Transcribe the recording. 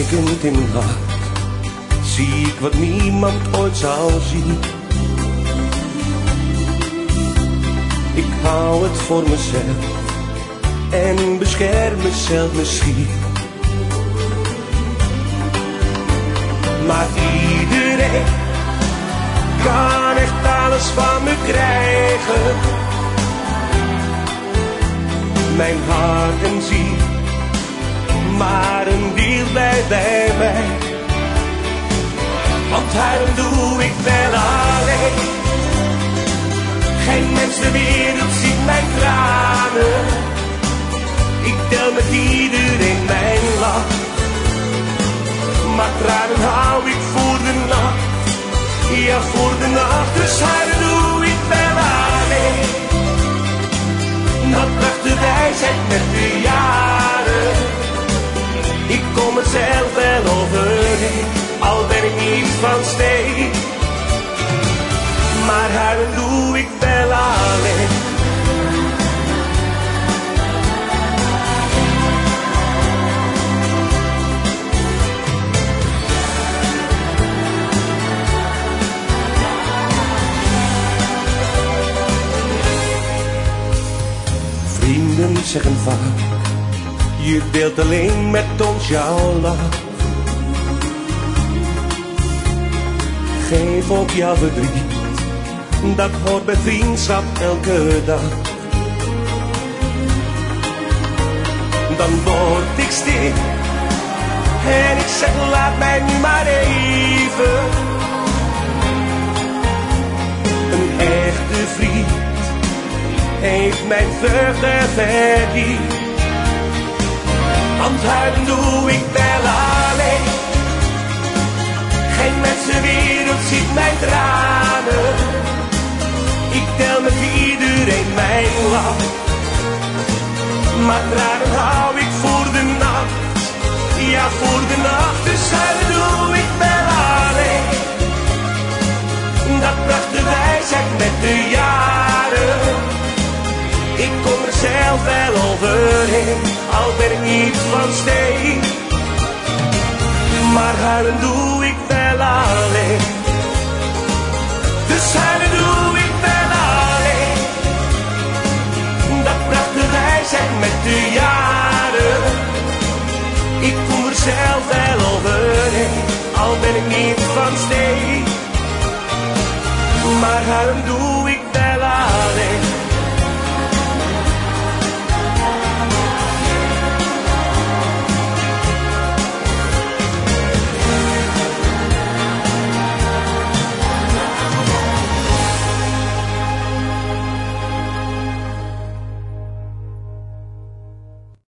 Kijkend in mijn hart zie ik wat niemand ooit zal zien. Ik hou het voor mezelf en bescherm mezelf misschien. Maar iedereen kan echt alles van me krijgen. Mijn hart en ziel, maar een deel blijft bij mij. Want huilen doe ik wel alleen. Geen mens ter wereld ziet mijn tranen. Ik deel met iedereen mijn lach. Maar tranen hou ik voor de nacht. Ja, voor de nacht. Dus huilen doe ik wel alleen. Dat bracht de wijsheid met de jaren. Ik kom er zelf wel overheen, al ben ik niet van steen. Maar huilen doe ik wel alleen. Vrienden zeggen vaak, je deelt alleen met ons jouw lach. Geef ook jouw verdriet, dat hoort bij vriendschap elke dag. Dan word ik stil en ik zeg laat mij nu maar even. Een echte vriend heeft mijn vreugde verdiend. Want huilen doe ik wel alleen. Geen mensenwereld ziet mijn tranen. Ik deel met iedereen mijn lach. Maar tranen hou ik voor de nacht. Ja, voor de nacht. Dus huilen doe ik wel alleen. Dat bracht de wijsheid met de jaren. Ik kom er zelf wel overheen, al ben ik niet van steen. Maar huilen doe ik wel alleen. Dus huilen doe ik wel alleen. Dat bracht de wijsheid met de jaren. Ik kom er zelf wel overheen, al ben ik niet van steen. Maar huilen doe ik wel alleen.